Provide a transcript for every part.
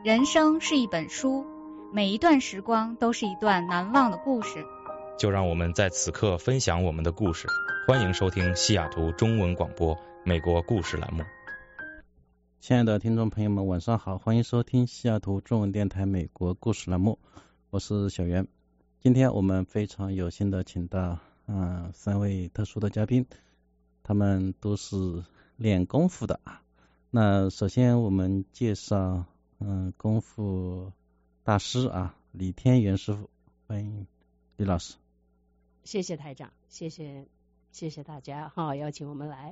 人生是一本书，每一段时光都是一段难忘的故事。 就让我们在此刻分享我们的故事。欢迎收听西雅图中文广播美国故事栏目。 亲爱的听众朋友们，晚上好，欢迎收听西雅图中文电台美国故事栏目，我是小袁。今天我们非常有幸的请到三位特殊的嘉宾，他们都是练功夫的。那首先我们介绍功夫大师李天元师傅，欢迎李老师。 谢谢台长，谢谢大家邀请我们来。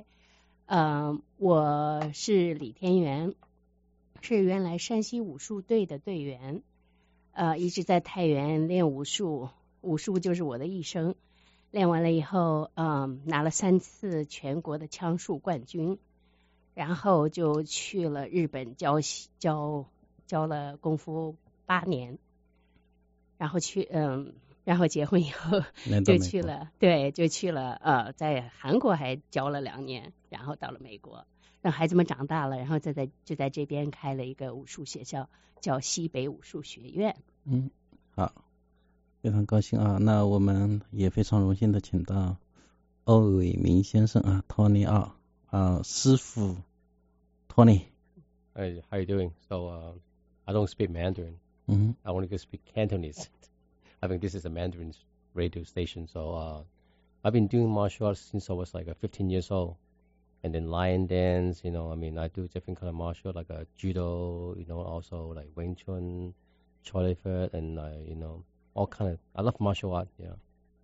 我是李天元，是原来山西武术队的队员，一直在太原练武术，武术就是我的一生。练完了以后，拿了3次全国的枪术冠军，然后就去了日本教了功夫8年，然后然后结婚以后就去了，在韩国还教了2年，然后到了美国，让孩子们长大了，然后就在这边开了一个武术学校，叫西北武术学院。 好，非常高兴那我们也非常荣幸的请到欧伟明先生Tony 师傅 Tony。 Hey, how you doing? So I don't speak Mandarin. I only can speak Cantonese. I think this is a Mandarin radio station. So I've been doing martial arts since I was like 15 years old. And then lion dance, I do different kind of martial like judo, also like Wing Chun, Charlie Fert, and all kind of. I love martial art. Yeah.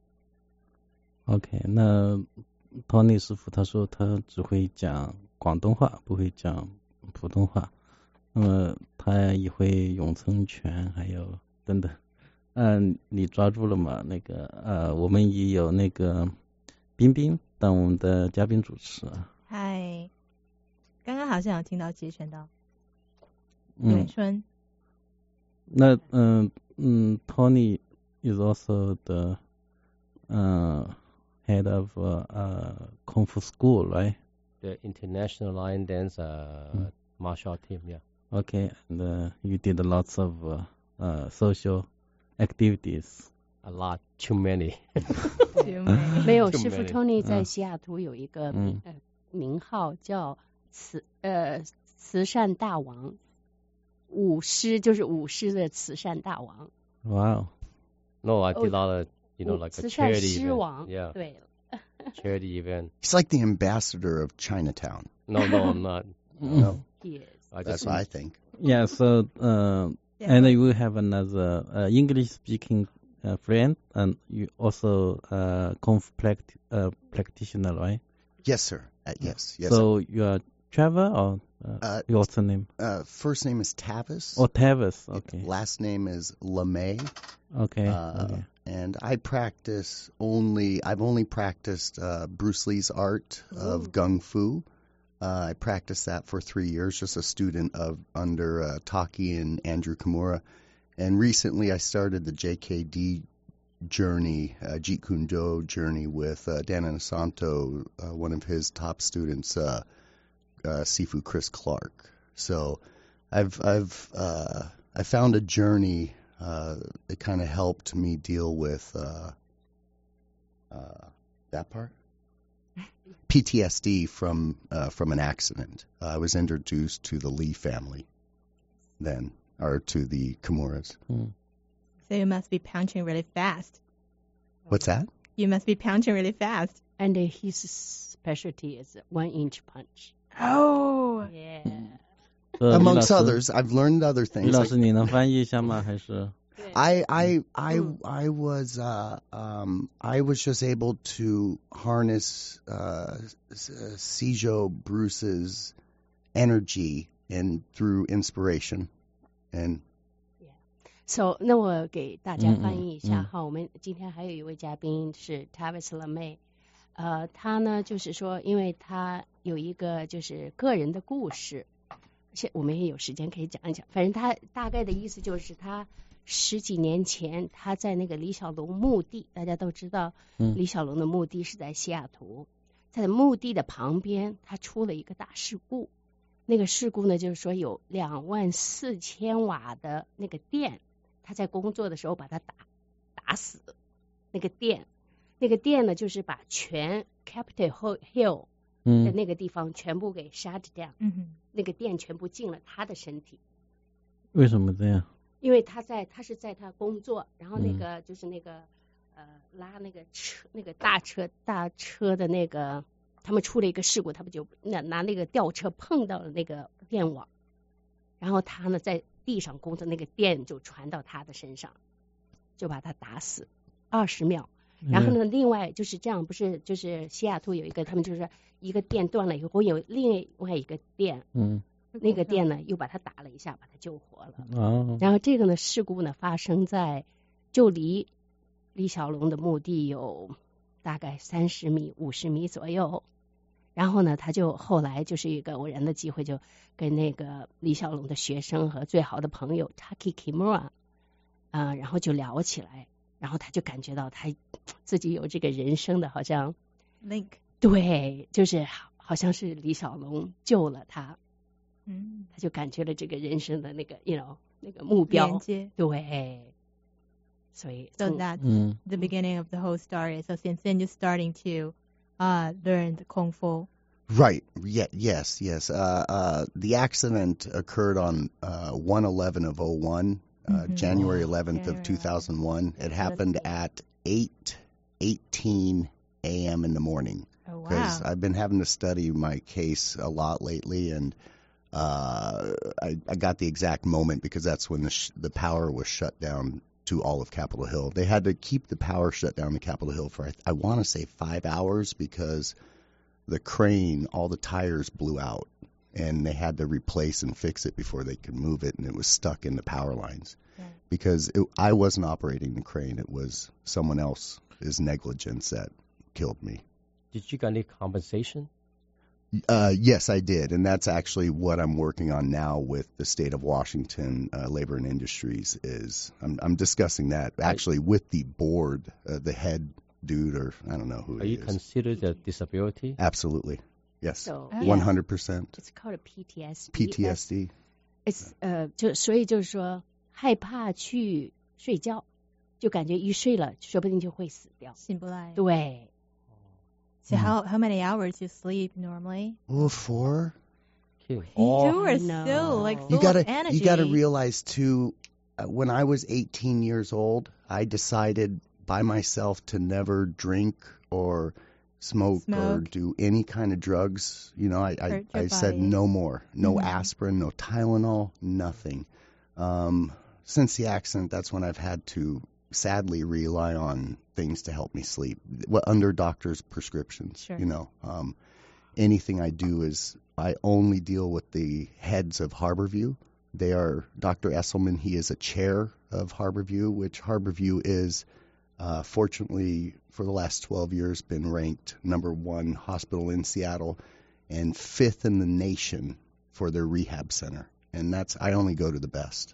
OK， 那 Tony 师傅他说他只会讲广东话，不会讲普通话。那么他也会咏春拳，还有等等。你抓住了吗？我们也有那个冰冰当我们的嘉宾主持。 嗨，刚刚好像有听到截拳道，咏春。 那Tony is also the head of Kung Fu school, right? The International Lion Dance martial art team, yeah. Okay, and you did lots of social activities. A lot, too many. 没有，师傅 Tony 在西雅图有一个名号叫慈善大王，武师就是武师的慈善大王。 Wow. No, I did a lot of, like a charity event. Yeah. 对了。 Charity event. He's like the ambassador of Chinatown. No, I'm not. No. He is. That's what I think. Yeah, so and you have another English-speaking friend, and you also Kung Fu practitioner, right? Yes, sir. Yes. So you are Trevor or your name? First name is Tavis. Oh, Tavis. Okay. Last name is LeMay. Okay. And I've only practiced Bruce Lee's art of Gung Fu. I practiced that for 3 years, just a student under Taki and Andrew Kimura. And recently I started the JKD journey, Jeet Kune Do journey with Dan Inosanto, one of his top students, Sifu Chris Clark. So I found a journey that kind of helped me deal with that part. PTSD from an accident. I was introduced to the Lee family then, or to the Kimuras. So you must be punching really fast. What's that? You must be punching really fast. And his specialty is 1-inch punch. Oh. Yeah. Amongst others, I've learned other things. 李老师，你能翻译一下吗？还是 I was just able to harness Seijo Bruce's energy and through inspiration and So 那我给大家翻译一下我们今天还有一位嘉宾是 Tavis LeMay，他呢就是说，因为他有一个就是个人的故事，我们也有时间可以讲一讲。反正他大概的意思就是他10几年前他在那个李小龙墓地，大家都知道李小龙的墓地是在西雅图，在墓地的旁边他出了一个大事故， 那个事故呢，就是说有24000瓦的那个电，他在工作的时候把它打死。那个电呢，就是把全 Capitol Hill 的那个地方全部给 shut down，那个电全部进了他的身体。 为什么这样？ 因为他是在他工作，然后那个就是那个拉那个车那个大车的那个，他们出了一个事故，他们就拿那个吊车碰到了那个电网，然后他呢在地上工作，那个电就传到他的身上，就把他打死20秒。然后呢，另外就是这样，不是就是西雅图有一个，他们就是一个电断了以后有另外一个电，那个电呢又把他打了一下，把他救活了。然后这个呢事故呢发生在就离李小龙的墓地有大概30米50米左右。然后呢他就后来就是一个偶然的机会，就跟那个李小龙的学生和最好的朋友 Taki Kimura 然后就聊起来，然后他就感觉到他自己有这个人生的好像 link， 对，就是好像是李小龙救了他，他就感觉了这个人生的那个 那个目标连接， 对，所以 so that's the beginning of the whole story. So since then you're starting to learn the Kung Fu. Right. Yes. The accident occurred on 1/11 of 01. January 11th of 2001. It happened at 8:18 a.m. in the morning. Oh, wow. Because I've been having to study my case a lot lately, and I got the exact moment because that's when the power was shut down to all of Capitol Hill. They had to keep the power shut down to Capitol Hill for, I want to say, 5 hours because the crane, all the tires blew out. And they had to replace and fix it before they could move it, and it was stuck in the power lines. Right. Because I wasn't operating the crane. It was someone else's negligence that killed me. Did you get any compensation? Yes, I did, and that's actually what I'm working on now with the state of Washington Labor and Industries. I'm discussing that actually with the board, the head dude, or I don't know who he is. Are you considered a disability? Absolutely. Yes, so, 100%. It's called PTSD. PTSD. It's 所以就是说害怕去睡觉，就感觉一睡了，说不定就会死掉。 醒不来。 对。 So how many hours you sleep normally? 4. You are still like full of energy. You gotta realize too, when I was 18 years old, I decided by myself to never drink or smoke or do any kind of drugs. I said no more. No aspirin, no Tylenol, nothing. Since the accident, that's when I've had to sadly rely on things to help me sleep, under doctor's prescriptions. Sure. Anything I do is I only deal with the heads of Harborview. They are Dr. Esselman. He is a chair of Harborview, which Harborview is, fortunately, for the last 12 years, been ranked #1 hospital in Seattle and 5th in the nation for their rehab center. And I only go to the best,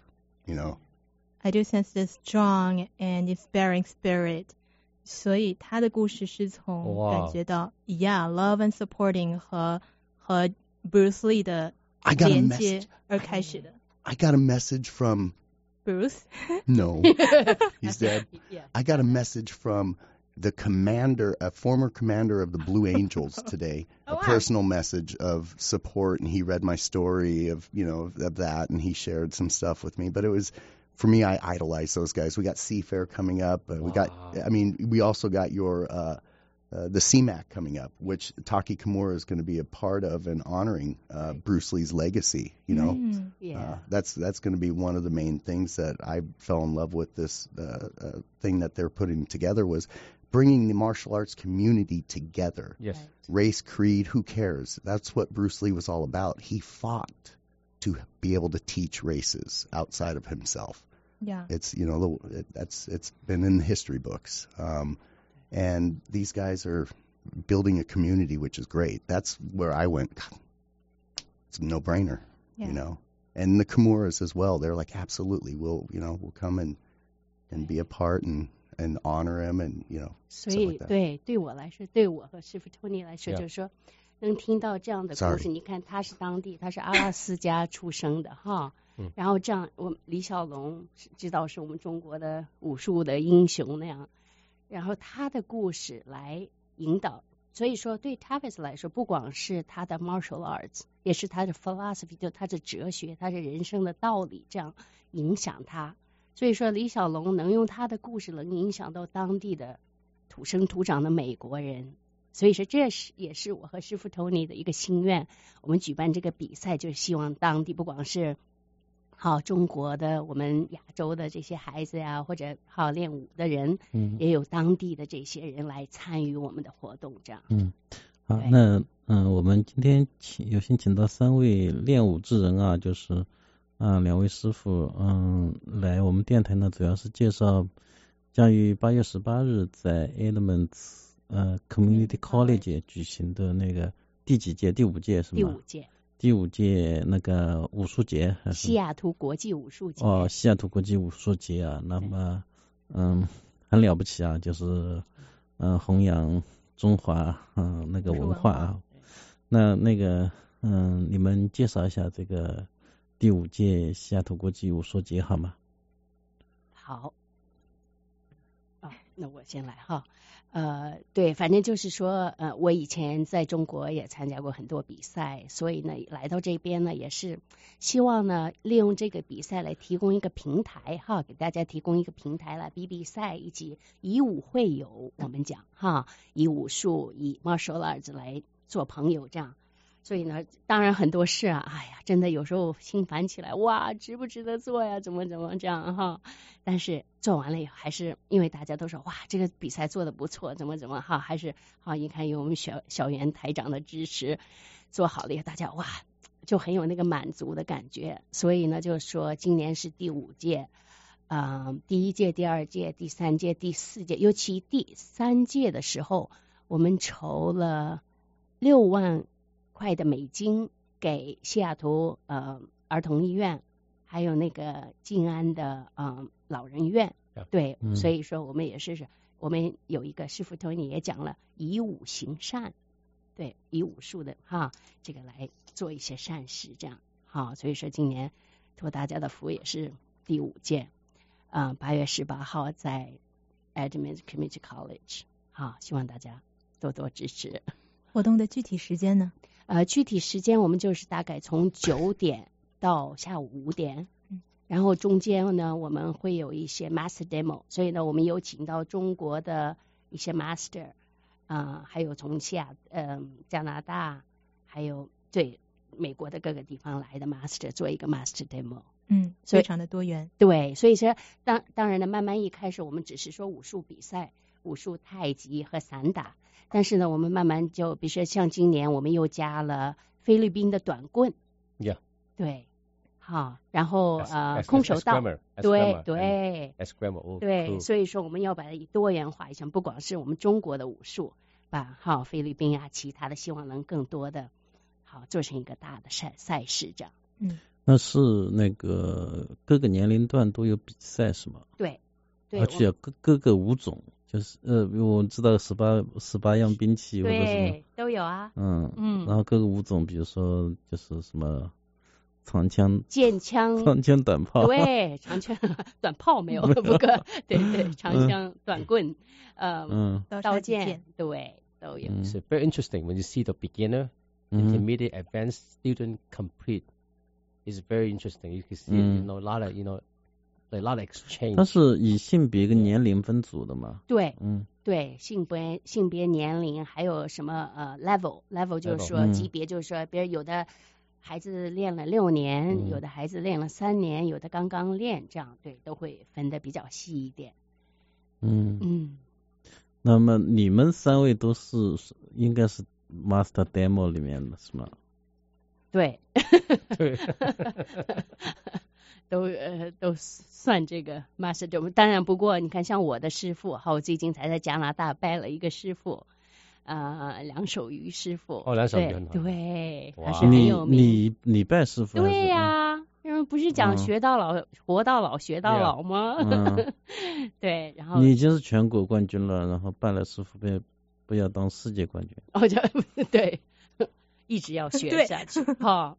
I do sense this strong and inspiring spirit. 所以他的故事是从感觉到 love and supporting 和 Bruce Lee 的连接而开始的。 I got a message from Bruce? No, he's dead. Yeah. I got a message from the commander, a former commander of the Blue Angels today, a personal message of support, and he read my story of that, and he shared some stuff with me. But it was, for me, I idolize those guys. We got Seafair coming up. We also got the CMAC coming up, which Taki Kimura is going to be a part of and honoring Bruce Lee's legacy. That's going to be one of the main things that I fell in love with. This thing that they're putting together was bringing the martial arts community together. Yes. Race, creed, who cares? That's what Bruce Lee was all about. He fought to be able to teach races outside of himself. Yeah. It's it's been in the history books. And these guys are building a community, which is great. That's where I went. It's a no-brainer, And the Kimuras as well. They're like, absolutely, we'll come and be a part and honor him and 所以对我来说，对我和师傅 Tony 来说，就是说， 能听到这样的故事。你看他是当地，他是阿拉斯加出生的哈。然后这样，李小龙知道是我们中国的武术的英雄那样，然后他的故事来引导。所以说对 Tavis 来说，不光是他的 martial arts， 也是他的 philosophy， 就他的哲学，他的人生的道理，这样影响他。所以说李小龙能用他的故事能影响到当地的土生土长的美国人。所以说这也是我和师傅 Tony 的一个心愿。我们举办这个比赛，就是希望当地不光是中国的我们亚洲的这些孩子呀，或者练武的人，也有当地的这些人来参与我们的活动，这样。 好，那我们今天有幸请到3位练武之人啊，就是2位师傅来我们电台呢，主要是介绍将于8月18日在 Edmonds Community College 举行的那个第几届？第5届是吗？第5届那个武术节， 西雅图国际武术节。 西雅图国际武术节啊，那么很了不起啊，就是弘扬中华那个文化啊。那个你们介绍一下这个第5届西雅图国际武术节好吗？ 好。那我先来哈。对，反正就是说，我以前在中国也参加过很多比赛，所以呢，来到这边呢，也是希望呢，利用这个比赛来提供一个平台哈，给大家提供一个平台来比赛，以及以武会友，我们讲哈，以武术、以 martial arts 来做朋友这样。所以呢，当然很多事啊，真的有时候心烦起来，哇，值不值得做呀？怎么这样哈？但是做完了以后，还是因为大家都说，哇，这个比赛做得不错，怎么哈，还是一看有我们小袁台长的支持，做好了以后，大家哇，就很有那个满足的感觉。所以呢，就是说今年是第5届，第1届、第2届、第3届、第4届，尤其第3届的时候，我们筹了6万块的美金给西雅图儿童医院，还有那个静安的老人院。对，所以说我们也是我们有一个师傅 Tony 也讲了，以武行善，对，以武术的这个来做一些善事，这样所以说今年托大家的福，也是第5届8月18号在 Edmonds Community College， 希望大家多多支持。 活动的具体时间呢？ 具体时间我们就是大概从9点到下午5点，然后中间呢我们会有一些 master demo， 所以呢我们有请到中国的一些 master，还有从加拿大，还有对美国的各个地方来的 master 做一个 master demo。 非常的多元。 对，所以说当然呢，慢慢一开始我们只是说武术比赛，武术、太极和散打。但是呢，我们慢慢就，比如说像今年我们又加了菲律宾的短棍，对，然后空手道，对，所以说我们要把它多元化一下，不光是我们中国的武术，把菲律宾其他的希望能更多的做成一个大的赛事这样。 那是那个各个年龄段都有比赛是吗？ 对， 而且各个武种。就是我知道18样兵器，或者对都有啊。 然后各个武种，比如说就是什么长枪、 剑枪、 长枪短炮， 对，长枪短炮没有，不过对，长枪、短棍，刀剑，对，都有。 It's very interesting when you see the beginner, intermediate, advanced student complete. It's very interesting. You can see a lot of a lot of exchange. 它是以性别跟年龄分组的吗？ 对，对，性别、年龄，还有什么level 就是说级别，就是说，比如有的孩子练了6年，有的孩子练了3年，有的刚刚练，这样对，都会分得比较细一点。 那么你们3位都是应该是 Master Demo 里面的是吗？ 对，都算这个 master demo。当然，不过你看，像我的师傅，我最近才在加拿大拜了一个师傅，梁守瑜师傅。 梁守瑜很好。 对，他是很有名。 你拜师傅？ 对呀，因为不是讲学到老，活到老，学到老吗？对，然后你已经是全国冠军了，然后拜了师傅，不要当世界冠军。 对。 一直要学下去哈。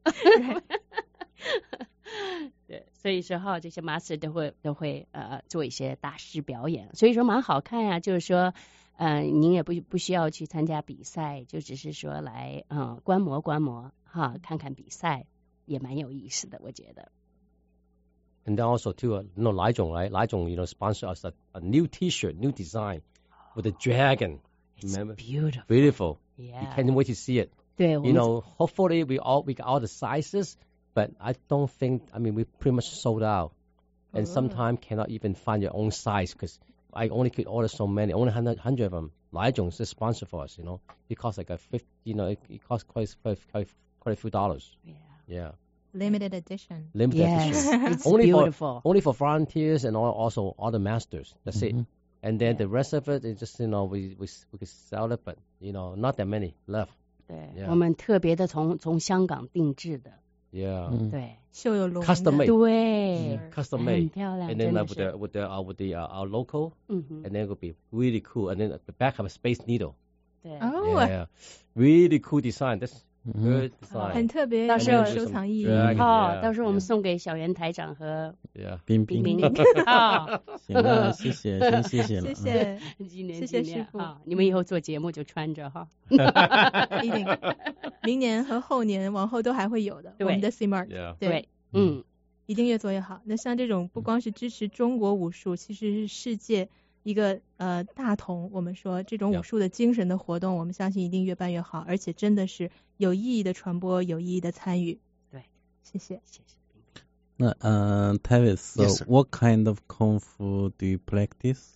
对，所以说哈，这些 master 都会做一些大师表演，所以说蛮好看呀。就是说，您也不需要去参加比赛，就只是说来观摩哈，看看比赛也蛮有意思的，我觉得。 And then also too, Lai Zhong, right? Lai Zhong, sponsor us a new T-shirt, new design with a dragon. It's Remember? Beautiful. Yeah. You can't wait to see it. 对， hopefully we got all the sizes, but I don't think. I mean, we pretty much sold out, and sometimes cannot even find your own size because I only could order so many, only 100 of them. Lai Zhong is a sponsor for us. It costs like it costs quite a few dollars. Yeah. Limited edition. Yes, it's only beautiful. Only for volunteers and also all the masters. That's it. And then the rest of it is just we could sell it, but not that many left. 对，我们特别的从香港定制的。 Yeah. 对， 绣有龙。 Custom made. 对 ，custom made. 很漂亮， And then with our logo, and then it would be really cool. And then at the back have a space needle. 对。 Yeah. Really cool design. That's good design. 很特别， 到时候收藏意义。 好，到时候我们送给小袁台长和冰冰。 好，行了，谢谢，先谢谢了。 谢谢师傅。 你们以后做节目就穿着哈。 一定，明年和后年往后都还会有的。我们的 CMART。 对， 一定越做越好。那像这种不光是支持中国武术，其实是世界一个大同，我们说这种武术的精神的活动，我们相信一定越办越好，而且真的是有意义的传播，有意义的参与。 对， 谢谢。 那Tavis, so what kind of Kung Fu do you practice?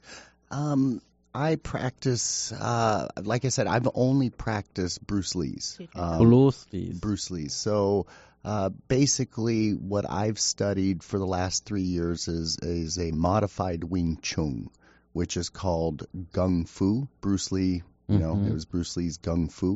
I practice, like I said, I've only practiced Bruce Lee's. Bruce Lee's. So basically what I've studied for the last 3 years is a modified Wing Chun, which is called Gung Fu. Bruce Lee, it was Bruce Lee's Gung Fu,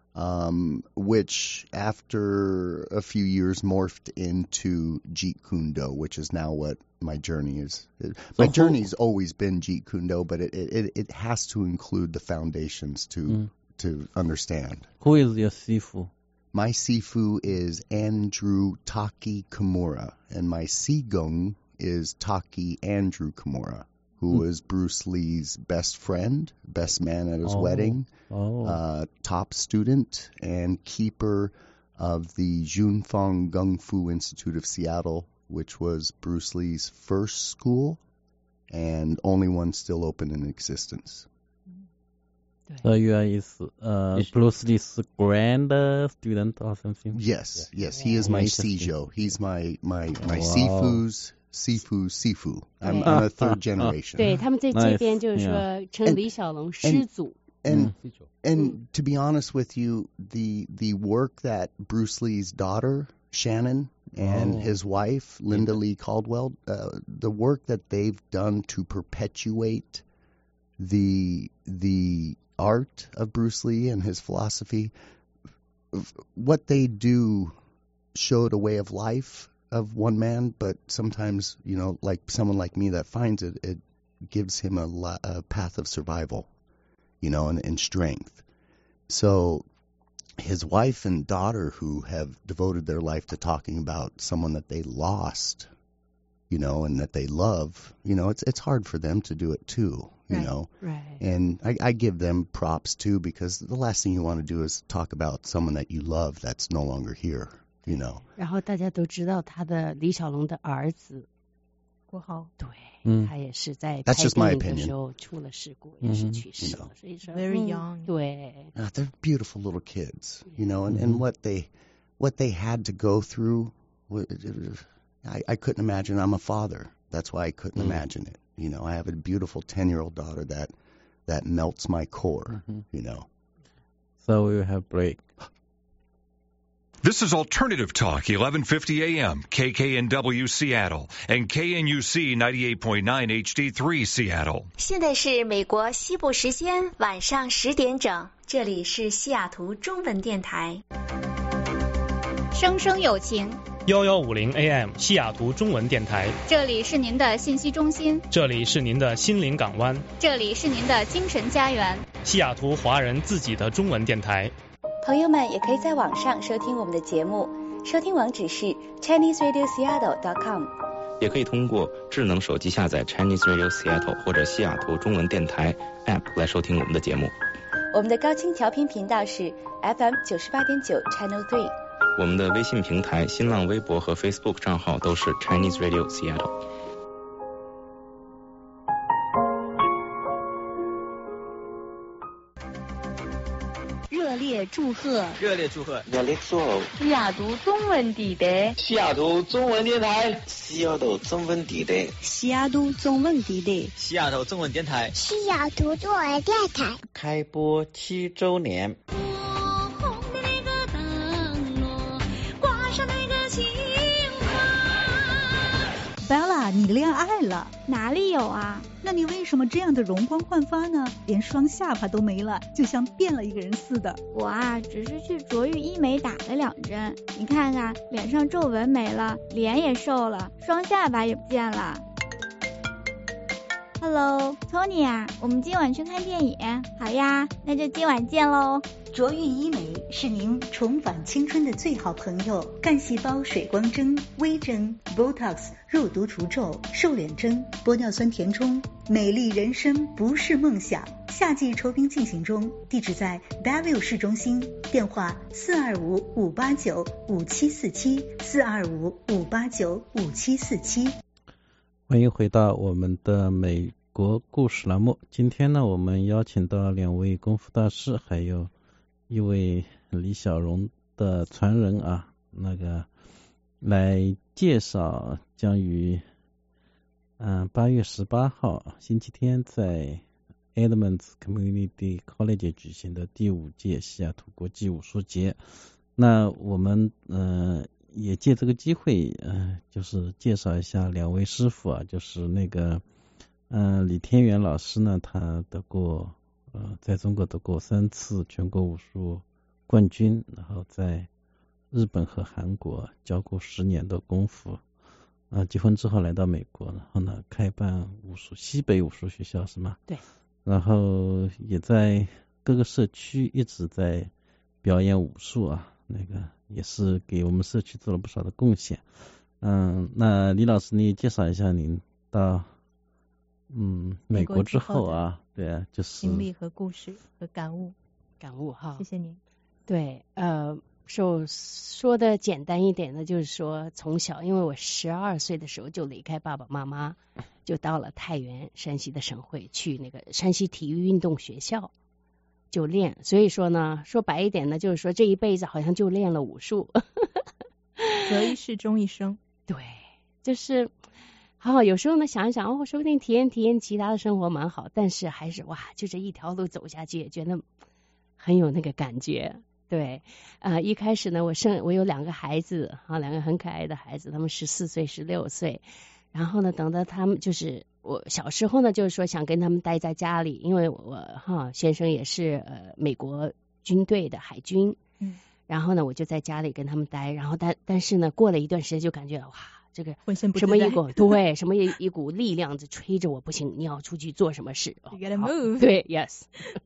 which after a few years morphed into Jeet Kune Do, which is now what my journey is. My journey's always been Jeet Kune Do, but it has to include the foundations to understand. Who is your Sifu? My Sifu is Andrew Taki Kimura, and my Sigung is Taki Andrew Kimura, who was Bruce Lee's best friend, best man at his wedding, top student, and keeper of the Junfeng Gung Fu Institute of Seattle, which was Bruce Lee's first school and only one still open in existence. So you are Bruce Lee's grand student or something? Yes. He is my Sijo. He's my Sifu's Sifu. I'm a third generation. 对，他们在这边就是说称李小龙师祖。 And to be honest with you, the work that Bruce Lee's daughter Shannon and his wife Linda Lee Caldwell, the work that they've done to perpetuate the art of Bruce Lee and his philosophy, what they do showed a way of life of one man, but sometimes, like someone like me that finds it gives him a path of survival, and strength. So his wife and daughter, who have devoted their life to talking about someone that they lost, and that they love, it's hard for them to do it too, Right. And I give them props too, because the last thing you want to do is talk about someone that you love that's no longer here, 然后大家都知道他的李小龙的儿子国豪， 对，他也是在 That's just my 拍电影的时候出了事故，也是去世了，所以说 very young. 对。 They're beautiful little kids, and what they had to go through. I couldn't imagine. I'm a father. That's why I couldn't imagine it. I have a beautiful 10-year-old daughter that melts my core. So we'll have break. This is Alternative Talk, 1150 AM, KKNW Seattle, and KNUC 98.9 HD3 Seattle. 现在是美国西部时间晚上10点整，这里是西雅图中文电台。 生生有情 1150 AM 西雅图中文电台， 这里是您的信息中心， 这里是您的心灵港湾， 这里是您的精神家园， 西雅图华人自己的中文电台。 朋友们也可以在网上收听我们的节目，收听网址是 ChineseRadioSeattle.com， 也可以通过智能手机下载 Chinese Radio Seattle 或者西雅图中文电台 App 来收听我们的节目。 我们的高清调频频道是 FM 98.9 Channel 3。 我们的微信平台、新浪微博和 Facebook 账号都是 Chinese Radio Seattle。 热烈祝贺！ 热烈祝贺！ 热烈祝贺！ 西雅图中文电台， 西雅图中文电台， 西雅图中文电台， 西雅图中文电台， 西雅图中文电台， 西雅图中文电台开播7周年。 Bella， 你恋爱了？ 哪里有啊？ 那你为什么这样的容光焕发呢？连双下巴都没了，就像变了一个人似的。 我啊，只是去卓玉医美打了2针。你看看，脸上皱纹没了，脸也瘦了，双下巴也不见了。Hello， Tony 啊，我们今晚去看电影。好呀，那就今晚见喽。 卓玉医美是您重返青春的最好朋友，干细胞水光针、微针、Botox、肉毒除皱、瘦脸针、玻尿酸填充，美丽人生不是梦想。夏季酬宾进行中，地址在 Bellevue 市中心，电话425-589-5747 425-589-5747。 欢迎回到我们的美国故事栏目。今天呢，我们邀请到2位功夫大师，还有一位李小荣的传人啊，来介绍将于8月18号星期天在 Edmonds Community College 举行的第5届西雅图国际武术节。那我们也借这个机会就是介绍一下2位师傅啊，就是李天元老师呢，他得过在中国得过3次全国武术冠军，然后在日本和韩国教过10年的功夫，结婚之后来到美国，然后呢开办西北武术学校是吗？ 对。 然后也在各个社区一直在表演武术啊，也是给我们社区做了不少的贡献。那李老师你介绍一下您到美国之后啊，对啊，就是经历和故事和感悟哈。 谢谢您。 对，说的简单一点的，就是说从小，因为我12岁的时候就离开爸爸妈妈，就到了太原山西的省会，去那个山西体育运动学校就练。所以说呢，说白一点呢，就是说这一辈子好像就练了武术， 择一事终一生。 对，就是好，有时候呢想一想，说不定体验其他的生活蛮好，但是还是就这一条路走下去，也觉得很有那个感觉。对，一开始呢，我有2个孩子2个很可爱的孩子，他们14岁、16岁。然后呢，等到他们就是我小时候呢，就是说想跟他们待在家里，因为我先生也是美国军队的海军，然后呢，我就在家里跟他们待，然后但是呢，过了一段时间就感觉这个什么一股力量子吹着我，不行，你要出去做什么事。 You gotta move。 对 ，yes，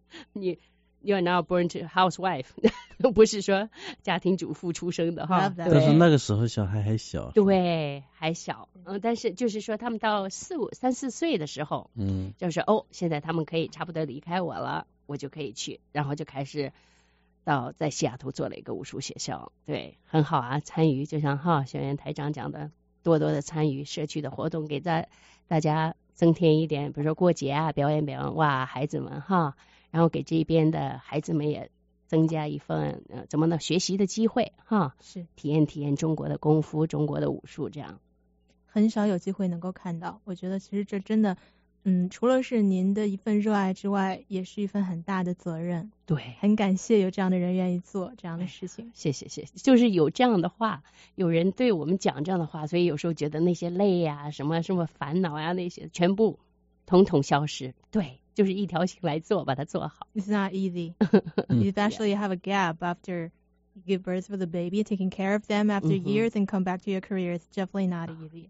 You are now born to housewife， 不是说家庭主妇出生的哈。 但是那个时候小孩还小。 对，还小。但是就是说他们到3、4岁的时候，就是现在他们可以差不多离开我了，我就可以去，然后就开始在西雅图做了一个武术学校。对，很好啊，参与就像小袁台长讲的，多多的参与社区的活动，给大家增添一点，比如说过节啊，表演孩子们然后给这边的孩子们也增加一份学习的机会是体验中国的功夫、中国的武术，这样很少有机会能够看到。我觉得其实这真的除了是您的一份热爱之外，也是一份很大的责任。 对， 很感谢有这样的人愿意做这样的事情。 谢谢，就是有这样的话，有人对我们讲这样的话，所以有时候觉得那些累呀、什么烦恼呀，那些全部统统消失。对，就是一条心来做，把它做好。 It's not easy. You actually have a gap after you give birth for the baby, taking care of them after years and come back to your career. It's definitely not easy.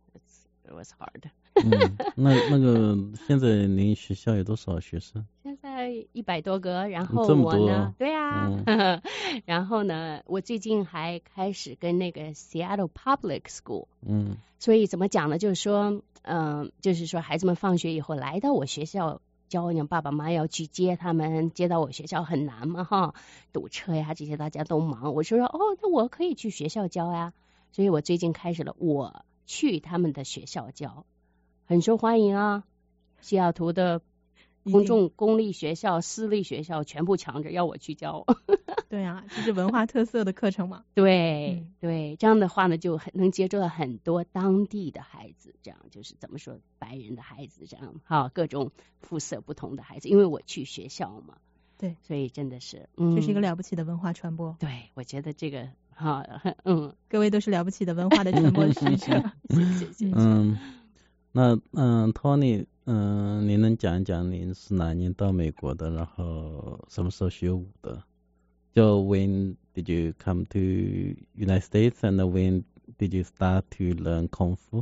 It was hard. 那个现在您学校有多少学生？ 现在 100多个，然后我呢，对啊，然后呢，我最近还开始跟那个 Seattle Public School， 所以怎么讲呢？就是说孩子们放学以后来到我学校。教你爸爸妈妈要去接他们，接到我学校很难嘛哈，堵车呀这些大家都忙。我说那我可以去学校教呀，所以我最近开始了，我去他们的学校教，很受欢迎啊。西雅图的公立学校、私立学校全部抢着要我去教。 对啊，这是文化特色的课程嘛。 对，这样的话呢，就能接触到很多当地的孩子，这样就是怎么说，白人的孩子这样哈，各种肤色不同的孩子，因为我去学校嘛。 对， 所以真的是， 这是一个了不起的文化传播。 对，我觉得这个各位都是了不起的文化的传播使者。 谢谢。 那Tony，你能讲一讲您是哪年到美国的，然后什么时候学舞的？就 When did you come to United States and when did you start to learn Kung Fu?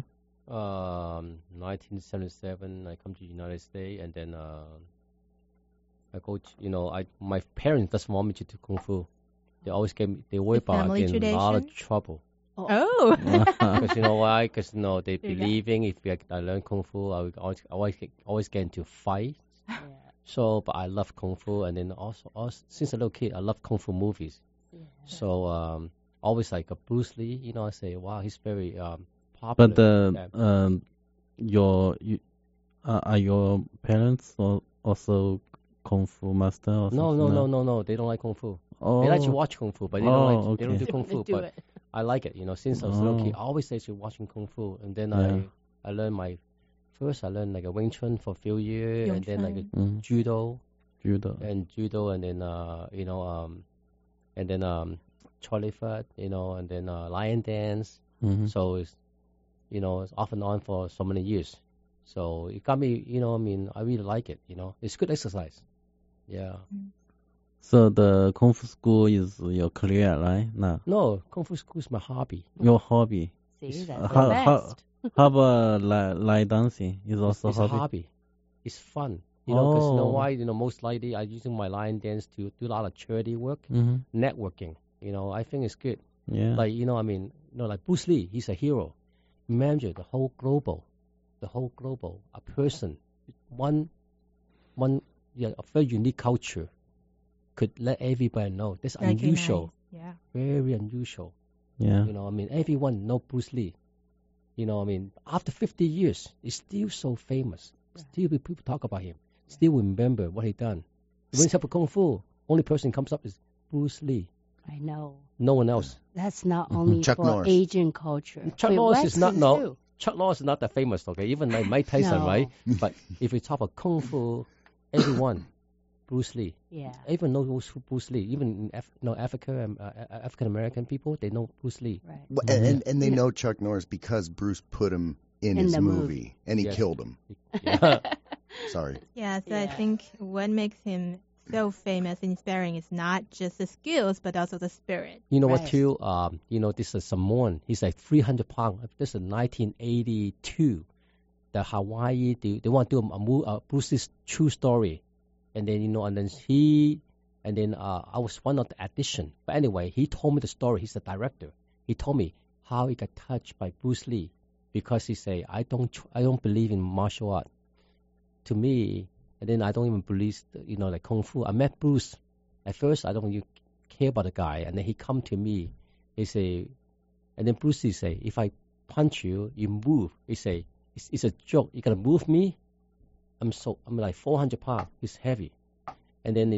1977 I come to United States and then I go to, my parents doesn't want me to do Kung Fu. They always they worry about getting in a lot of trouble. Oh. Because you know why? Because they believing if I learn Kung Fu, I would always get into fights. Yeah. So, but I love Kung Fu, and then also since a little kid, I love Kung Fu movies. Yeah. So, always like a Bruce Lee, I say, wow, he's very popular. But are your parents also Kung Fu master? Or No. They don't like Kung Fu. Oh. They like to watch Kung Fu, but they don't okay. They don't do Kung Fu. But I like it, since I was a little kid. I always say to watching Kung Fu, and then I learned First, I learned like a Wing Chun for a few years, and then like a judo, and then and then Charlie Foot, and then lion dance. Mm-hmm. So it's it's off and on for so many years. So it got me, I really like it. It's good exercise. Yeah. So the Kung Fu school is your career, right? No, Kung Fu school is my hobby. Your hobby. See, that's the best. How about line dancing? Is also it's a hobby. It's fun. Because you know why? Most likely I'm using my line dance to do a lot of charity work, networking. I think it's good. Yeah. Like like Bruce Lee, he's a hero. Imagine the whole global, a person, one, a very unique culture could let everybody know. That's unusual. Yeah. Very unusual. Yeah. Everyone know Bruce Lee. After 50 years, he's still so famous. Still people talk about him. Still remember what he done. When it's up for Kung Fu, only person comes up is Bruce Lee. I know. No one else. That's not only Chuck for Norris. Asian culture. Chuck Norris is not Chuck Norris is not that famous, okay? Even like Mike Tyson, right? But if we talk about Kung Fu, everyone, Bruce Lee. Yeah. Everyone knows who Bruce Lee. Even African American people, they know Bruce Lee. Right. And they know Chuck Norris because Bruce put him in his movie, and he killed him. Yeah. Sorry. Yeah, so I think what makes him so famous and inspiring is not just the skills, but also the spirit. You know what, too? This is Samoan. He's like 300 pounds. This is 1982. The Hawaii, they want to do a Bruce Lee's true story. And then, I was one of the audition. But anyway, he told me the story. He's the director. He told me how he got touched by Bruce Lee because he say, I don't believe in martial art. To me, and then I don't even believe, like Kung Fu. I met Bruce. At first, I don't even care about the guy. And then he come to me. He say, and then Bruce Lee say, if I punch you, you move. He say, it's a joke. You gotta move me. I'm like 400 pounds. He's heavy. And then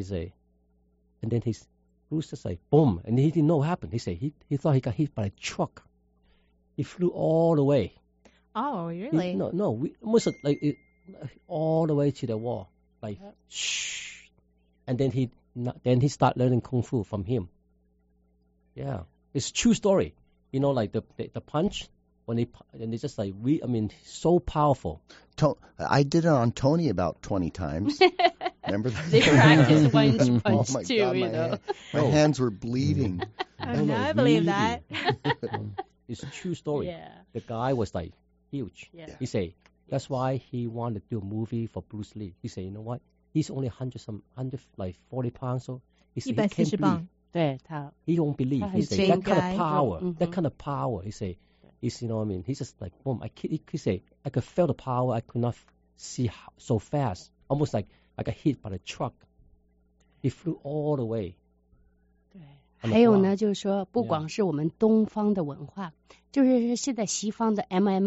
Bruce just like, boom. And he didn't know what happened. He said he thought he got hit by a truck. He flew all the way. Oh, really? Almost like all the way to the wall. Like, shh. And then he started learning Kung Fu from him. Yeah. It's a true story. Like the punch. When they just like so powerful. I did it on Tony about 20 times. Remember that? They practice one punch my too, God, my hands were bleeding. I believe that. It's a true story. Yeah. The guy was like huge. Yeah. He say that's why he wanted to do a movie for Bruce Lee. He say, you know what? he's only 100 like 40 pounds, so he said he can't 140 磅。 对他 he won't believe. He said that kind of power, that kind of power. He said, he's, you know what I mean? He's just like, boom. He said, I could feel the power. I could not see how, so fast, almost like I got hit by a truck. He flew all the way. 对，还有呢，就是说，不光是我们东方的文化，就是现在西方的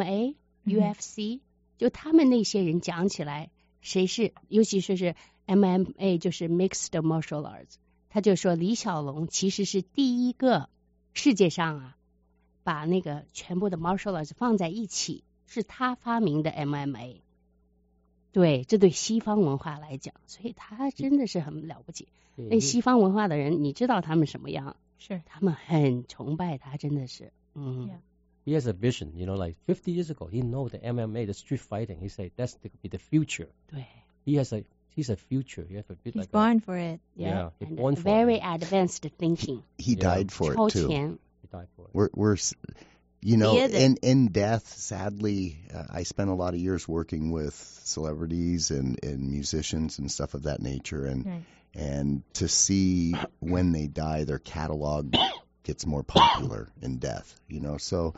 MMA、UFC，就他们那些人讲起来，谁是，尤其是 MMA， 就是 Mixed Martial Arts， 他就说李小龙其实是第一个世界上啊，把那个全部的 Martial Arts 放在一起，是他发明的 MMA。对，这对西方文化来讲，所以他真的是很了不起。那西方文化的人，你知道他们什么样？ 是， 他们很崇拜他，真的是。 He has a vision, you know, like 50 years ago, he know the MMA, the street fighting. He said that's to be the future. 对。 He's a future. He has a bit He's like born for it. Yeah, he's born for very it. advanced thinking. He died for it too. He died for it. We're you know, in death, sadly, I spent a lot of years working with celebrities and musicians and stuff of that nature, and to see when they die, their catalog gets more popular in death. You know, so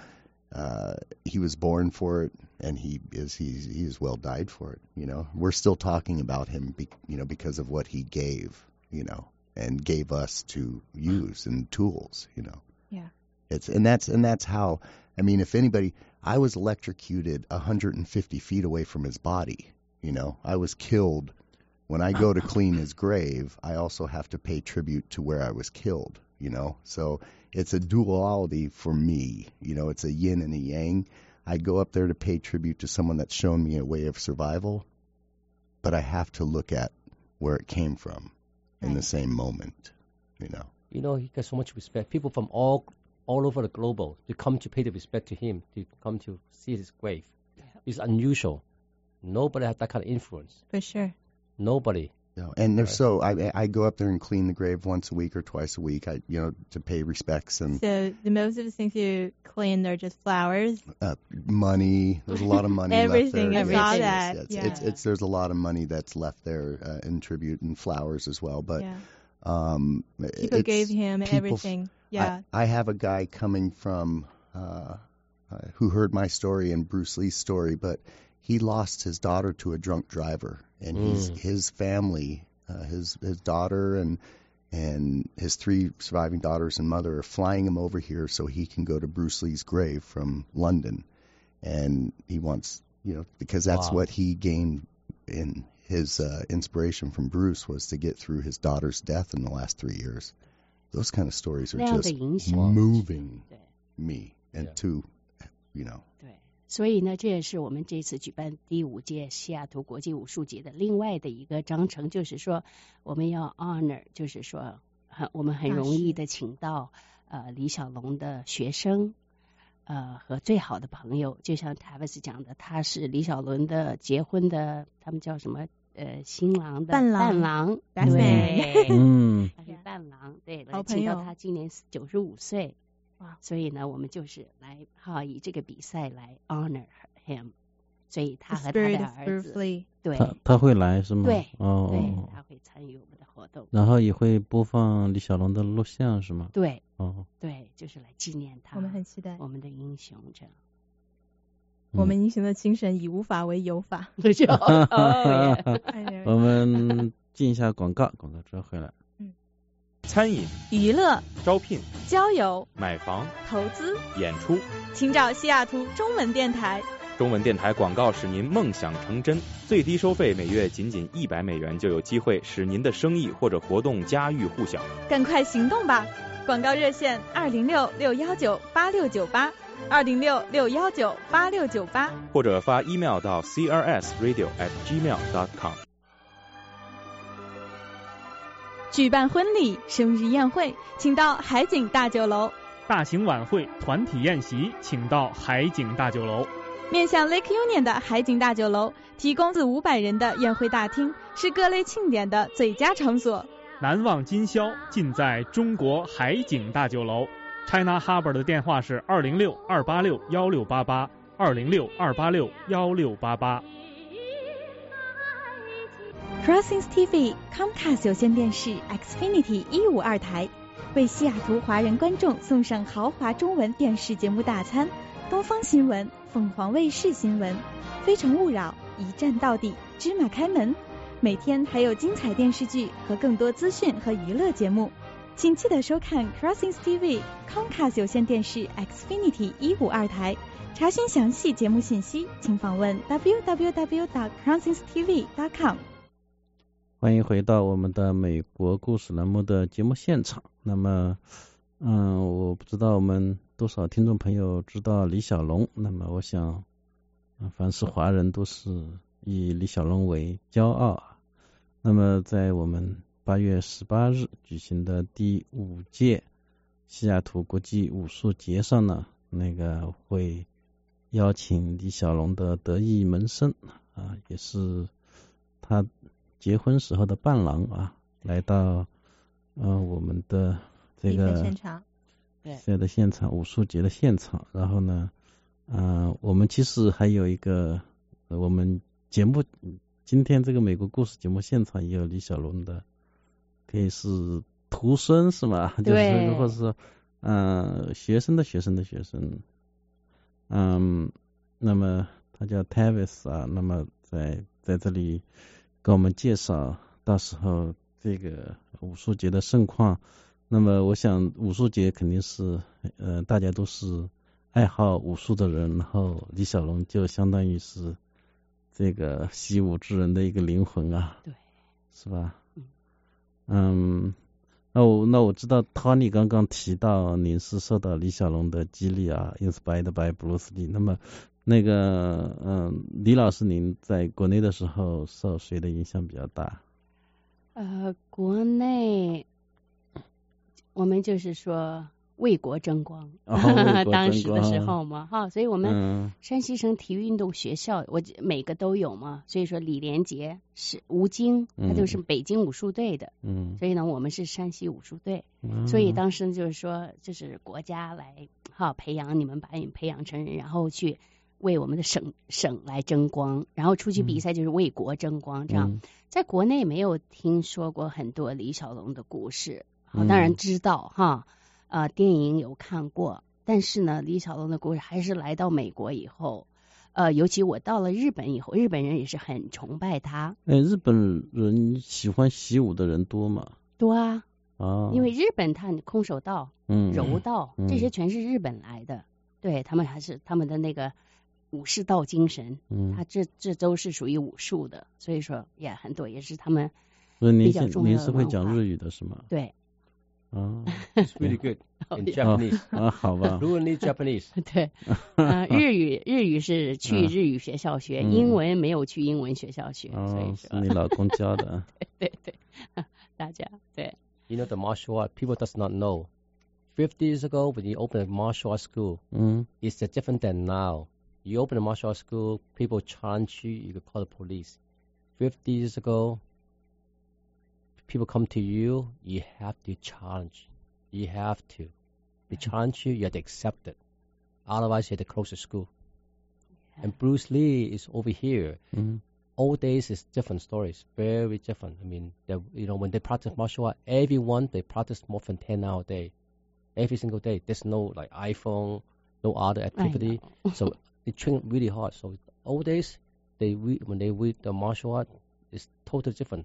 he was born for it, and he is well died for it. You know, we're still talking about him, you know, because of what he gave, you know, and gave us to use and tools. You know. Yeah. That's how, I mean, if anybody, I was electrocuted 150 feet away from his body. You know, I was killed. When I go to clean his grave, I also have to pay tribute to where I was killed, you know. So it's a duality for me. You know, it's a yin and a yang. I go up there to pay tribute to someone that's shown me a way of survival, but I have to look at where it came from in the same moment, you know. You know, he got so much respect. People from all over the global to come to pay the respect to him, to come to see his grave. It's unusual. Nobody has that kind of influence. For sure. Nobody. No, and there's I go up there and clean the grave once a week or twice a week. You know, to pay respects and. So the most of the things you clean, they're just flowers. Money. There's a lot of money Everything, left there. I saw that. It's there's a lot of money that's left there in tribute and flowers as well. But people gave him everything. Yeah. I have a guy coming from who heard my story and Bruce Lee's story, but he lost his daughter to a drunk driver, and his family, his daughter and his 3 surviving daughters and mother are flying him over here so he can go to Bruce Lee's grave from London, and he wants, you know, because that's what he gained in his inspiration from Bruce was to get through his daughter's death in the last 3 years. Those kind of stories are just moving me into, you know. 对，所以呢，这也是我们这次举办第5届西雅图国际武术节的另外的一个章程，就是说我们要 honor， 就是说我们很容易的请到李小龙的学生和最好的朋友，就像 Tavis 讲的，他是李小龙的结婚的，他们叫什么？新郎的伴郎，对，他是伴郎，对，来请到他今年95岁，所以呢，我们就是来以这个比赛来 honor him， 所以他和他的儿子，对， 他会来是吗？ 对，对，他会参与我们的活动， 然后也会播放李小龙的录像是吗？ 对，对，就是来纪念他， 我们很期待我们的英雄这样。 我们英雄的精神以无法为有法。 我们进一下广告，广告之后回来。 餐饮、 娱乐、 招聘、 交友、 买房、 投资、 演出， 请找西雅图中文电台。 中文电台广告使您梦想成真，最低收费每月仅仅$100就有机会使您的生意或者活动家喻户晓。 赶快行动吧！广告热线206-619-8698。206-619-8698， 或者发 email 到 crsradio@gmail.com。 举办婚礼、生日宴会，请到海景大酒楼； 大型晚会、团体宴席，请到海景大酒楼。 面向 Lake Union 的海景大酒楼，提供400-500人的宴会大厅，是各类庆典的最佳场所。 难忘今宵，尽在中国海景大酒楼。China Harbor 的电话是206-286-1688，206-286-1688。 Crossings TV Comcast 有线电视 Xfinity 152台为西雅图华人观众送上豪华中文电视节目大餐，东方新闻、凤凰卫视新闻、非诚勿扰、一站到底、芝麻开门，每天还有精彩电视剧和更多资讯和娱乐节目，请记得收看 Crossings TV Comcast 有线电视 Xfinity 152台。查询详细节目信息，请访问 www.crossingstv.com。 欢迎回到我们的美国故事栏目的节目现场。那么，我不知道我们多少听众朋友知道李小龙。那么，我想，凡是华人都是以李小龙为骄傲啊。那么，在我们8月18日举行的第5届西雅图国际武术节上呢，会邀请李小龙的得意门生啊，也是他结婚时候的伴郎啊，来到我们的这个现场， 对的现场，武术节的现场。然后呢，我们其实还有一个我们节目今天这个美国故事节目现场也有李小龙的，可以是徒孙是吗？就是如果是学生的学生，那么他叫 Tavis 啊，那么在这里跟我们介绍到时候这个武术节的盛况。那么我想武术节肯定是大家都是爱好武术的人，然后李小龙就相当于是这个习武之人的一个灵魂啊， 对， 是吧？那我知道 Tony 刚刚提到您是受到李小龙的激励啊 ，inspired by Bruce Lee。那么李老师您在国内的时候受谁的影响比较大？ 国内我们就是说为国争光，当时的时候嘛，所以我们山西省体育运动学校，我每个都有嘛，所以说李连杰是吴京，他就是北京武术队的，所以呢，我们是山西武术队，所以当时就是说，就是国家来培养你们，把你们培养成人，然后去为我们的省来争光，然后出去比赛就是为国争光，这样，在国内没有听说过很多李小龙的故事，当然知道电影有看过，但是呢，李小龙的故事还是来到美国以后，尤其我到了日本以后，日本人也是很崇拜他。 日本人喜欢习武的人多吗？ 多啊，因为日本他空手道、柔道这些全是日本来的，对他们还是他们的那个武士道精神，他这都是属于武术的，所以说也很多也是他们比较重要的文化。您是会讲日语的是吗？ 对。 It's really good in Japanese. 好吧。 Fluently Japanese. 对，日语是去日语学校学，英文没有去英文学校学，所以是你老公教的。 对，大家对。 You know the martial art people does not know. 50 years ago, when you open a martial art school, it's different than now. You open a martial art school, people challenge you, you could call the police. 50 years ago.People come to you, you have to challenge. You have to. They challenge you, you have to accept it. Otherwise, you have to close the school. And Bruce Lee is over here. Old days is different stories, very different. I mean, when they practice martial art, everyone, they practice more than 10 hours a day. Every single day. There's no iPhone, no other activity. So they train really hard. So old days, when they read the martial art, it's totally different.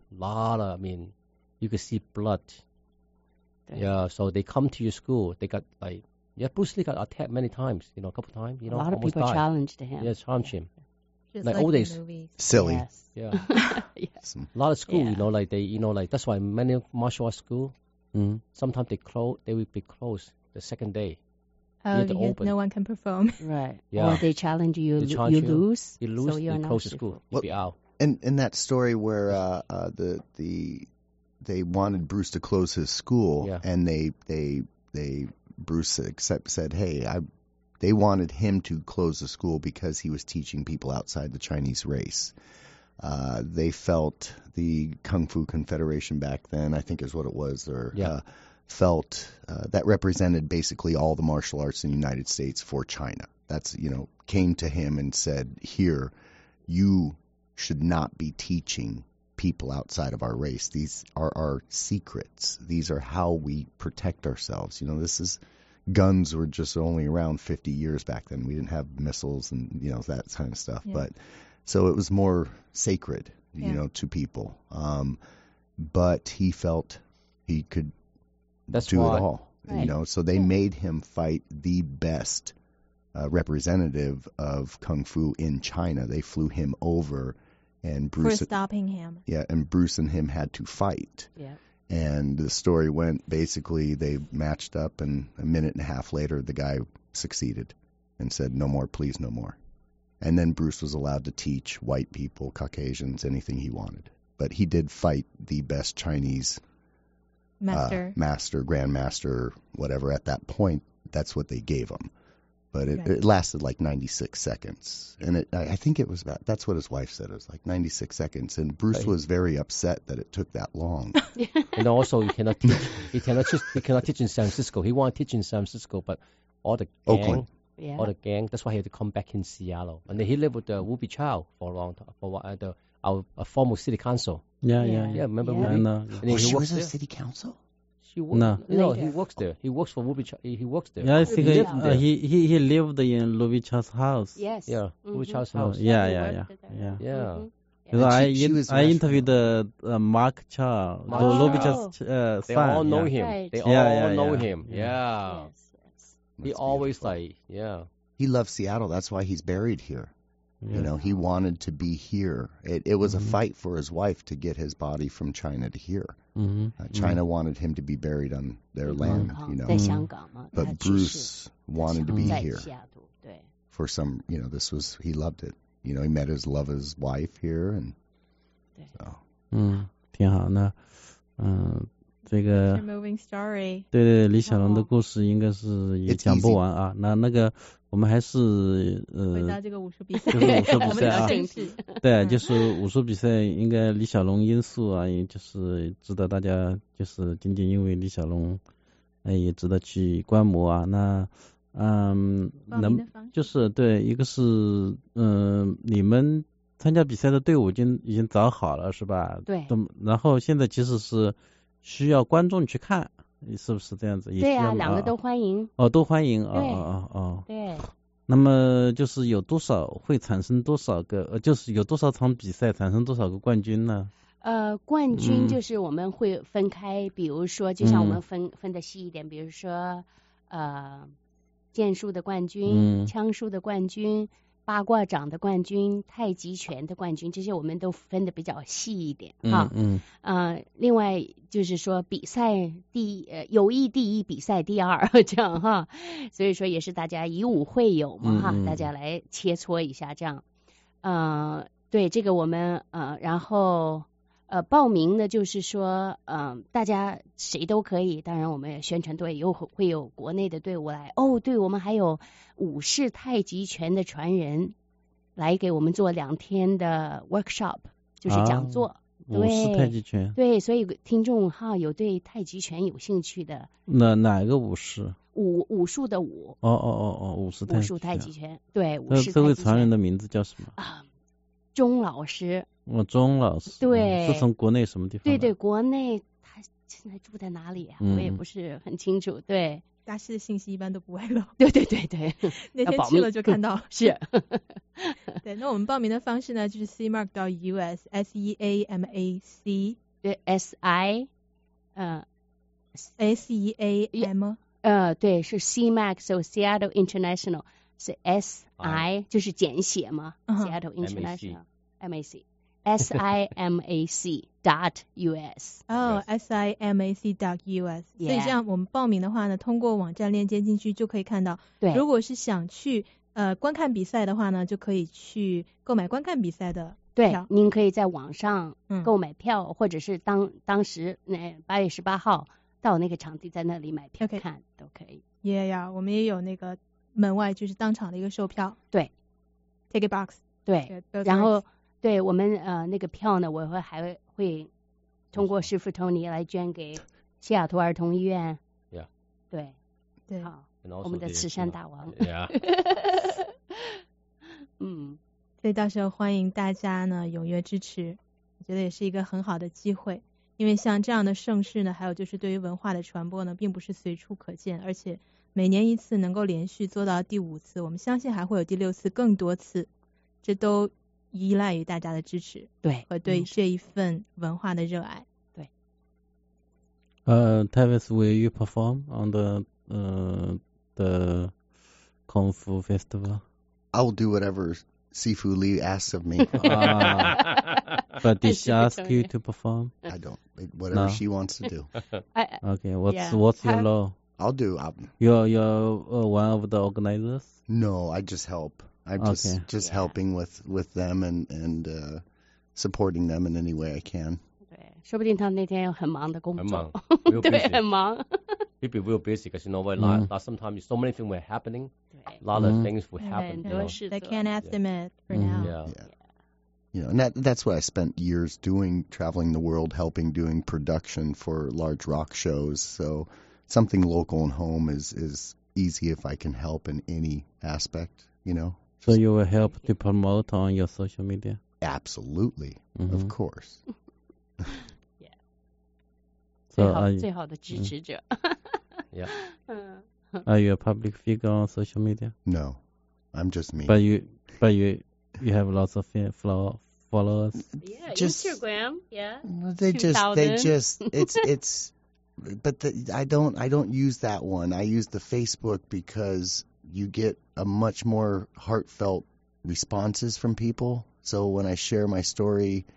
You can see blood. Yeah, so they come to your school. They got Bruce Lee got attacked many times, a couple times. A lot of people challenged him. Yeah, challenged him. Just like old days. Silly. Yes. Yeah. Yes. A lot of school, that's why many martial arts school, sometimes they will be closed the second day. Because no one can perform. Right. Yeah. Or they challenge you, you lose. You lose, so you're close the school. You'll be out. And in that story where they wanted Bruce to close his school, and Bruce said, "Hey, they wanted him to close the school because he was teaching people outside the Chinese race." They felt the Kung Fu Confederation back then, I think is what it was, felt that represented basically all the martial arts in the United States for China. That's came to him and said, "Here, you should not be teaching people outside of our race. These are our secrets. These are how we protect ourselves. You know, guns were just only around 50 years back then. We didn't have missiles and, you know, that kind of stuff. But so it was more sacred, you know, to people. But he felt he could do it all, you know. So they made him fight the best representative of Kung Fu in China. They flew him over, and Bruce for stopping him. Yeah, and Bruce and him had to fight. Yeah. And the story went, basically, they matched up, and a minute and a half later, the guy succeeded and said, no more, please, no more. And then Bruce was allowed to teach white people, Caucasians, anything he wanted. But he did fight the best Chinese master, grandmaster, whatever. At that point, that's what they gave him. But it lasted like 96 seconds. And I think it was about, that's what his wife said, it was like 96 seconds. And Bruce was very upset that it took that long. And also, he cannot teach in San Francisco. He wanted to teach in San Francisco, but all the gang, that's why he had to come back in Seattle. And then he lived with Wu Bichao for a long time, for our former city council. Yeah. Remember Wu? Yeah. She was in city council? No, he works there. He works for Wu Bichao. He works there. Yeah, I think he lived in Wu Bichao's house. Yes. Yeah, Wu Bichao's house. Yeah. Mm-hmm. I interviewed Mark Chow, Wu Bichao's son. They all know him. Right. They all know him. Yeah. Yes. He always He loves Seattle. That's why he's buried here. You know, he wanted to be here. It was a fight for his wife to get his body from China to here. China wanted him to be buried on their land, you know. But Bruce wanted to be here. For some, you know, he loved it. You know, he met his wife here, and so. 挺好的。这个 moving story。 对，李小龙的故事应该是也讲不完啊。那个我们还是回到这个武术比赛， 就是武术比赛啊。对，就是武术比赛，应该李小龙因素啊，也就是值得大家就是仅仅因为李小龙，也值得去观摩啊。那就是对，一个是你们参加比赛的队伍已经找好了是吧？ 对。 然后现在其实是需要观众去看，是不是这样子？ 对啊，两个都欢迎。 都欢迎对。 那么就是会产生多少个？就是有多少场比赛产生多少个冠军呢？ 冠军就是我们会分开，比如说，就像我们分的细一点，比如说剑术的冠军、枪术的冠军、八卦掌的冠军、太极拳的冠军，这些我们都分的比较细一点哈。另外就是说比赛友谊第一，比赛第二这样哈，所以说也是大家以武会友嘛哈，大家来切磋一下这样。对这个我们然后报名的就是说大家谁都可以，当然我们宣传队会有国内的队伍来。对，我们还有武士太极拳的传人来给我们做2天的 workshop， 就是讲座。 武士太极拳。 对，所以听众哈有对太极拳有兴趣的。 哪个武士？ 武术的武。 武士太极拳。对，武士太极拳。 这位传人的名字叫什么？ 钟老师。 钟老师。 对。 是从国内什么地方？ 对，国内他现在住在哪里啊？我也不是很清楚。对。 大师的信息一般都不会漏。 对。 那天去了就看到。 是。 对，那我们报名的方式呢，就是 CMAC.US SEAMAC。对 SEAM。 对，是 CMAC， so Seattle International 是 SI， 就是简写嘛，Seattle International MAC。SIMAC.US。 SIMAC.US。所以这样我们报名的话呢，通过网站链接进去就可以看到。 对。 如果是想去观看比赛的话呢，就可以去购买观看比赛的票。 对，您可以在网上购买票，或者是当时8月18号到那个场地，在那里买票看都可以。 我们也有那个门外就是当场的一个售票。 对 ，Ticket Box。 对，然后。对我们那个票呢，我还会通过师傅 Tony 来捐给西雅图儿童医院。对，好，我们的慈善大王。 所以到时候欢迎大家呢踊跃支持， 觉得也是一个很好的机会。因为像这样的盛事呢，还有就是对于文化的传播呢，并不是随处可见，而且每年一次能够连续做到第5次，我们相信还会有第6次更多次，这都依赖于大家的支持， 对， 和对这一份文化的热爱。 对。 Tavis, will you perform on the Kung Fu Festival? I'll do whatever Sifu Lee asks of me. But did she ask you to perform? I don't. Whatever she wants to do. Okay. What's your role? I'll do. You're one of the organizers? No, I just help. I'm just helping with them and supporting them in any way I can. 对，说不定他那天很忙的工作， 对， 很忙。 He'll be real busy because last sometimes so many things were happening. A lot of things would happen. They can't estimate for now. Yeah. And that's what I spent years doing, traveling the world, doing production for large rock shows. So something local and home is easy if I can help in any aspect, So you will help to promote on your social media? Absolutely, of course. So 最好的支持者。 Yeah. Are you a public figure on social media? No, I'm just me. But you have lots of followers. Yeah, Instagram. Yeah. They just it's. But I don't use that one. I use the Facebook because you get a much more heartfelt responses from people. So when I share my story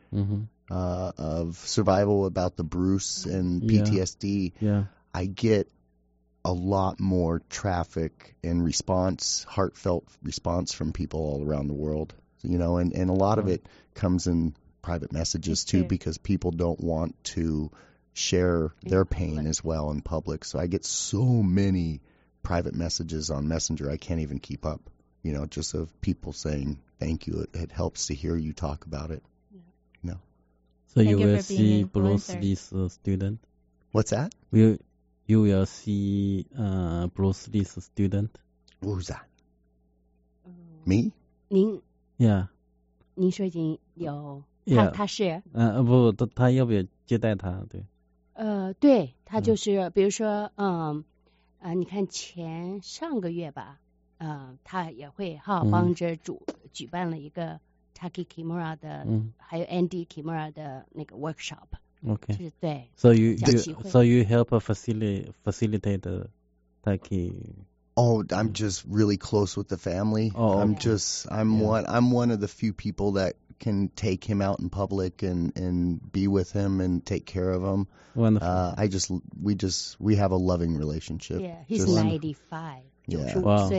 of survival about the Bruce and PTSD, I get a lot more traffic and heartfelt response from people all around the world. And a lot of it comes in private messages too, because people don't want to share their pain as well in public. So I get so many private messages on Messenger I can't even keep up, just of people saying thank you. It helps to hear you talk about it. So you will see Bruce Lee's student? What's that? You will see Bruce Lee's student? Who's that? Me? 您 Yeah. 您说已经有他是不，他要不要接待他？对。 对，他就是比如说你看上个月吧，他也会帮着举办了一个 Taki Kimura 的，还有 Andy Kimura 的那个 workshop。 Okay. 就是对。 So you help facilitate the Taki. Oh, I'm just really close with the family. I'm one of the few people that can take him out in public and be with him and take care of him. Wonderful. We have a loving relationship. Yeah, he's 95. Wow.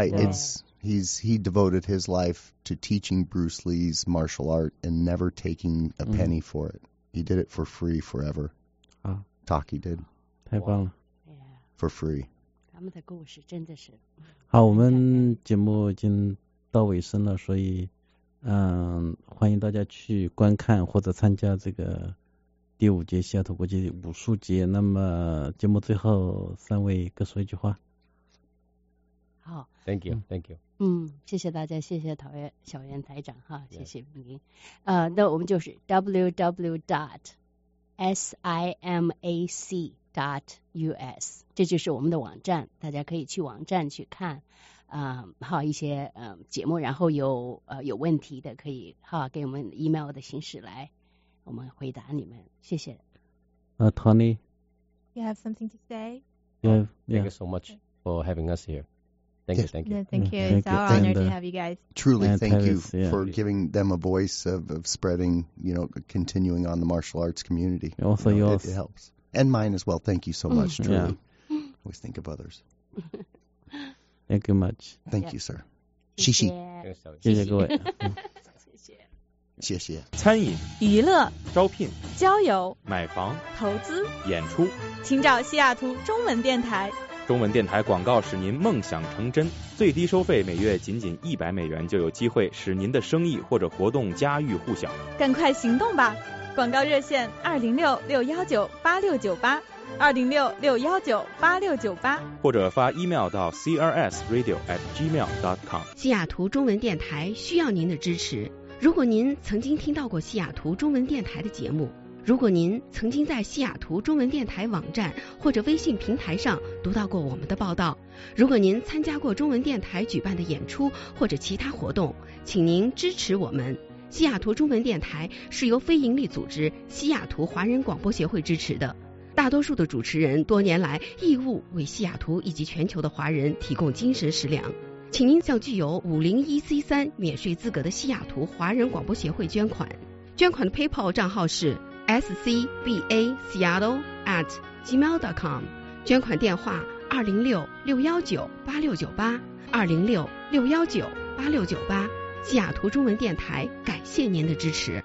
He devoted his life to teaching Bruce Lee's martial art and never taking a penny for it. He did it for free forever. Taki did. 太棒了。 For free. 他们的故事真的是。 好，我们节目已经到尾声了，所以欢迎大家去观看或者参加这个第5届西雅图国际武术节。那么节目最后3位各说一句话。 好 ，Thank you. 谢谢大家，谢谢小袁台长哈，谢谢您。那我们就是 www.simac.us， 这就是我们的网站，大家可以去网站去看一些节目，然后有问题的可以给我们 email 的形式来，我们回答你们，谢谢。 Tony, you have something to say? Thank you so much for having us here. Thank you. Thank you. It's our honor to have you guys. Truly, thank you for giving them a voice of spreading, continuing on the martial arts community. Also yours. It helps. And mine as well. Thank you so much, truly. Always think of others. Thank you much. Thank you, sir. 谢谢。 谢谢各位。 谢谢。 餐饮、 娱乐、 招聘、 交友、 买房、 投资、 演出， 请找西雅图中文电台。 中文电台广告使您梦想成真，最低收费每月仅$100就有机会使您的生意或者活动家喻户晓。 赶快行动吧！广告热线206-619-8698，206-619-8698， 或者发 email 到 crsradio@gmail.com。 西雅图中文电台需要您的支持。 如果您曾经听到过西雅图中文电台的节目，如果您曾经在西雅图中文电台网站或者微信平台上读到过我们的报道，如果您参加过中文电台举办的演出或者其他活动，请您支持我们。西雅图中文电台是由非营利组织西雅图华人广播协会支持的，大多数的主持人多年来义务为西雅图以及全球的华人提供精神食粮。请您向具有501C3免税资格的西雅图华人广播协会捐款。捐款的 PayPal 账号是 scbaseattle@gmail.com， 捐款电话206-619-8698 206-619-8698。西雅图中文电台感谢您的支持。